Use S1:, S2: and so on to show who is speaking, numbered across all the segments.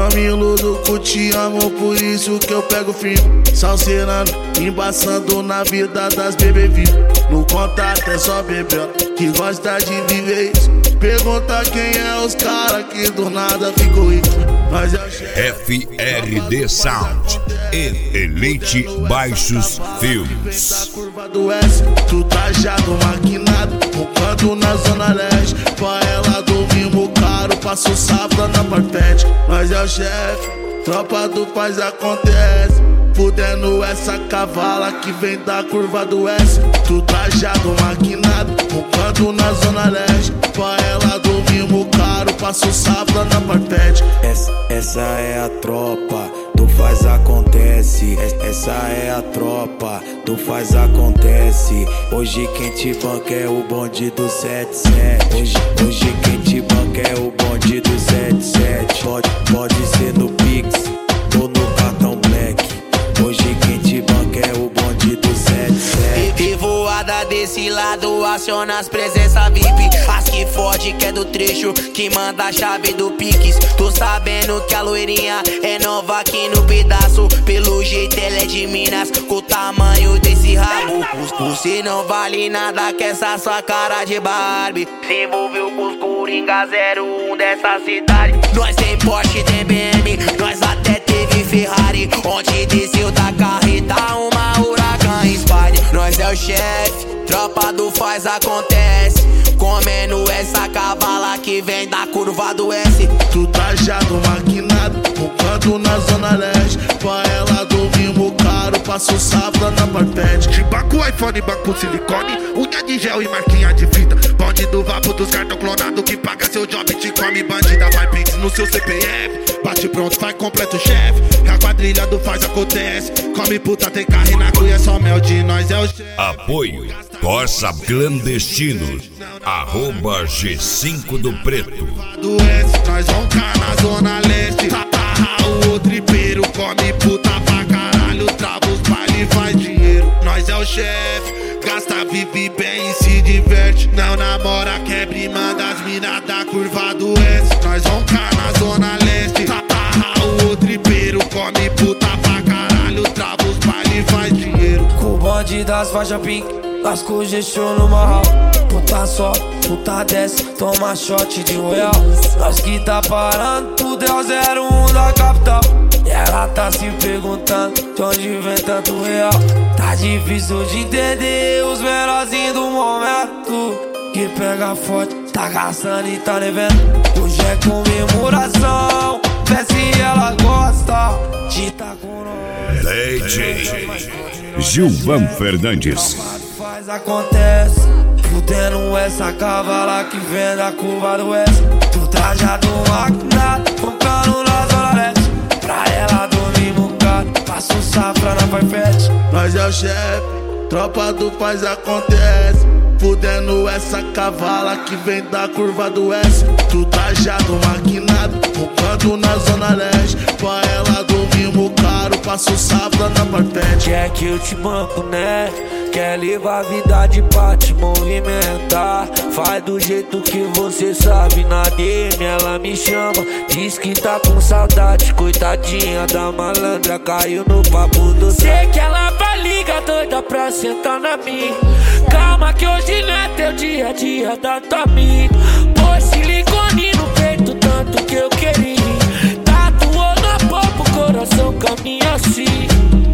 S1: Não me iludo que eu te amo, por isso que eu pego firme. Salseirando, embaçando na vida das bebê vivo. No contato é só bebê que gosta de viver isso. Pergunta quem é os cara que do nada ficou rico. Mas eu
S2: FRD Sound e Elite Baixos Filmes.
S1: Da curva do S, tu trajado, maquinado, roncando na zona leste. Pra ela do mimo caro, passo safra na parpete. Mas é o chefe, tropa do faz acontece. Fudendo essa cavala que vem da curva do S. Tu trajado, maquinado, roncando na zona leste. Pra ela do mimo caro, passo safra na parpete.
S3: Essa é a tropa do faz acontece. Essa é a tropa do faz acontece. Hoje quem te banca é o bonde do 77. Hoje quem te banca é o bonde do 77. Pode ser no Pix ou no cartão Black. Hoje quem te banca é o bonde do 77.
S4: E voada desse lado, aciona as presenças VIP. As que fode que é do trecho, que manda a chave do Pix. Tô sabendo que a loirinha é nova aqui no pedaço. Pelo jeito ela é de Minas, com o tamanho desse rabo. Você não vale nada que essa sua cara de Barbie. Se envolveu com os Coringa 01 dessa cidade. Nós tem Porsche, tem BM, nós até teve Ferrari. Onde desceu da carreta uma Huracan Spider. Nós é o chefe, tropa do faz acontece. Comendo essa cavala que vem da curva do S.
S1: Tu trajado, maquinado, roncando na zona leste. Pra ela do mimo caro, passo safra na parpete.
S5: De banco, iPhone, banco, silicone, unha de gel e marquinha de fita. Bonde do vapo dos cartão clonado que paga seu job, te come bandida. Vai Pix no seu CPF, bate pronto, faz completo chefe. A quadrilha do faz acontece. Come puta, tem carro e na cruz é só mel de nós é o chefe.
S2: Apoio Corsa Clandestino @G5 do Preto.
S5: Do S, nós vamos cá na zona leste. Tatarra o tripeiro, come puta pra caralho. Trava os baile e faz dinheiro. Nós é o chefe, gasta, vive bem e se diverte. Não namora, quebra e manda as minas da curva do S. Nós vamos cá na zona leste. Tatarra o tripeiro, come puta pra caralho. Trava os baile e faz dinheiro.
S3: Com o bonde das faixas pink, lasco gestou no marral. Puta só, puta desce, toma shot de royal. Nós que tá parando, tudo é o 01 da capital. E ela tá se perguntando de onde vem tanto real. Tá difícil de entender os menorzinhos do momento. Que pega forte, tá gastando e tá devendo. Hoje é comemoração, vê se ela gosta de tá com nós.
S2: DJ Gilvan Fernandes.
S3: Faz acontece, fudendo essa cavala que vem da curva do S. Tu trajado maquinado, focando na zona leste. Pra ela dormir no carro, passo safra na parpete.
S1: Nós é o chefe, tropa do faz acontece. Fudendo essa cavala que vem da curva do S. Tu trajado, maquinado, roncando na zona leste. Pra ela do mimo caro, passo safra na parpete.
S3: Quer que eu te banco, né? Quer levar a vida de pra te movimentar. Faz do jeito que você sabe. Na DM ela me chama, diz que tá com saudade. Coitadinha da malandra, caiu no papo do
S6: sei que ela vai ligar doida pra sentar na minha. Calma que hoje não é teu dia a dia da tua amiga. Pôs silicone no peito tanto que eu queria. Tatuou na popa o coração caminha assim.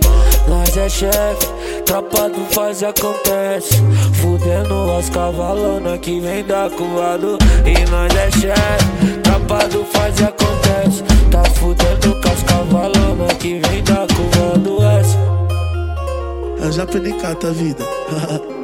S6: Nós é chefe, tropa do faz acontece. Fudendo as cavalona que vem da curva do. E nós é chefe, tropa do faz acontece. Tá fudendo com as cavalona que vem da curva do S.
S1: Eu já aprendi cata a vida.